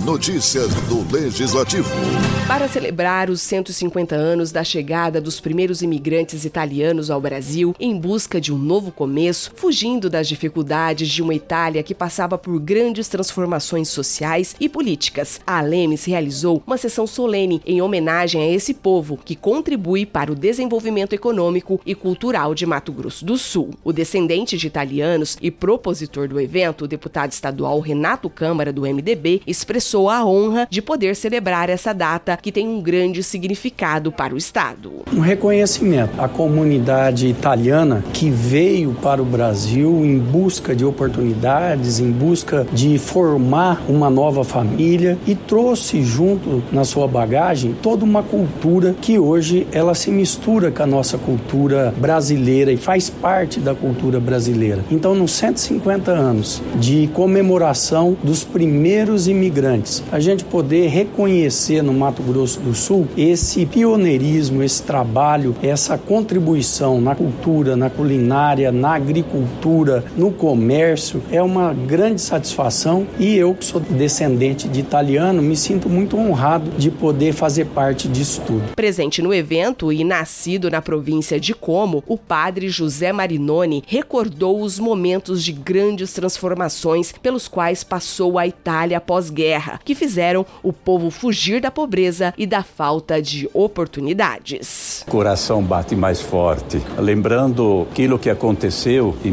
Notícias do Legislativo. Para celebrar os 150 anos da chegada dos primeiros imigrantes italianos ao Brasil, em busca de um novo começo, fugindo das dificuldades de uma Itália que passava por grandes transformações sociais e políticas, a Lemes realizou uma sessão solene em homenagem a esse povo que contribui para o desenvolvimento econômico e cultural de Mato Grosso do Sul. O descendente de italianos e propositor do evento, o deputado estadual Renato Câmara, do MDB, expressou a honra de poder celebrar essa data que tem um grande significado para o Estado. Um reconhecimento à comunidade italiana que veio para o Brasil em busca de oportunidades, em busca de formar uma nova família e trouxe junto na sua bagagem toda uma cultura que hoje ela se mistura com a nossa cultura brasileira e faz parte da cultura brasileira. Então, nos 150 anos de comemoração dos primeiros imigrantes, a gente poder reconhecer no Mato Grosso do Sul esse pioneirismo, esse trabalho, essa contribuição na cultura, na culinária, na agricultura, no comércio, é uma grande satisfação e eu, que sou descendente de italiano, me sinto muito honrado de poder fazer parte disso tudo. Presente no evento e nascido na província de Como, o padre José Marinoni recordou os momentos de grandes transformações pelos quais passou a Itália pós-guerra, que fizeram o povo fugir da pobreza e da falta de oportunidades. O coração bate mais forte, lembrando aquilo que aconteceu em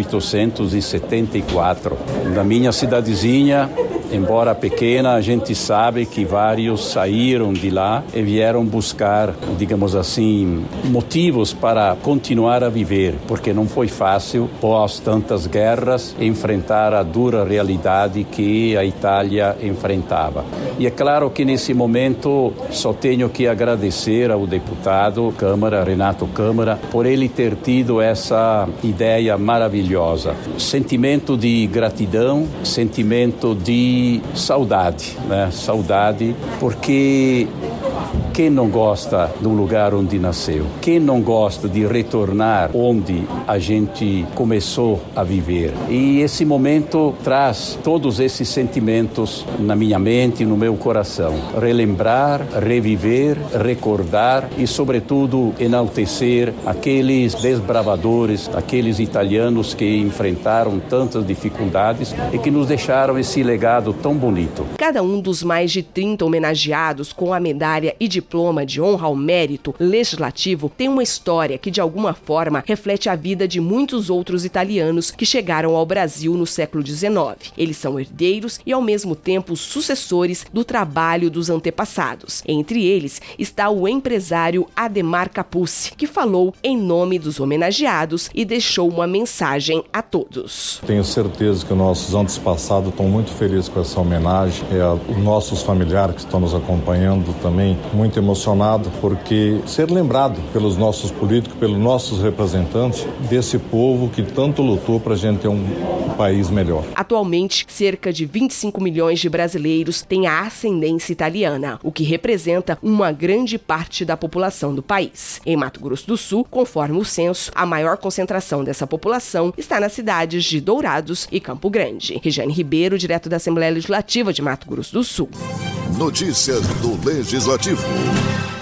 1874. Na minha cidadezinha, embora pequena, a gente sabe que vários saíram de lá e vieram buscar, digamos assim, motivos para continuar a viver, porque não foi fácil, após tantas guerras, enfrentar a dura realidade que a Itália enfrentava. E é claro que nesse momento só tenho que agradecer ao deputado Câmara, Renato Câmara, por ele ter tido essa ideia maravilhosa. Sentimento de gratidão, sentimento de saudade, né? Saudade, porque quem não gosta do lugar onde nasceu? Quem não gosta de retornar onde a gente começou a viver? E esse momento traz todos esses sentimentos na minha mente e no meu coração. Relembrar, reviver, recordar e, sobretudo, enaltecer aqueles desbravadores, aqueles italianos que enfrentaram tantas dificuldades e que nos deixaram esse legado tão bonito. Cada um dos mais de 30 homenageados com a medalha e diploma de honra ao mérito legislativo tem uma história que, de alguma forma, reflete a vida de muitos outros italianos que chegaram ao Brasil no século XIX. Eles são herdeiros e, ao mesmo tempo, sucessores do trabalho dos antepassados. Entre eles está o empresário Ademar Capuzzi, que falou em nome dos homenageados e deixou uma mensagem a todos. Tenho certeza que os nossos antepassados estão muito felizes com essa homenagem. Os nossos familiares que estão nos acompanhando também muito emocionado, porque ser lembrado pelos nossos políticos, pelos nossos representantes desse povo que tanto lutou para a gente ter um país melhor. Atualmente, cerca de 25 milhões de brasileiros têm a ascendência italiana, o que representa uma grande parte da população do país. Em Mato Grosso do Sul, conforme o censo, a maior concentração dessa população está nas cidades de Dourados e Campo Grande. Regiane Ribeiro, direto da Assembleia Legislativa de Mato Grosso do Sul. Notícias do Legislativo.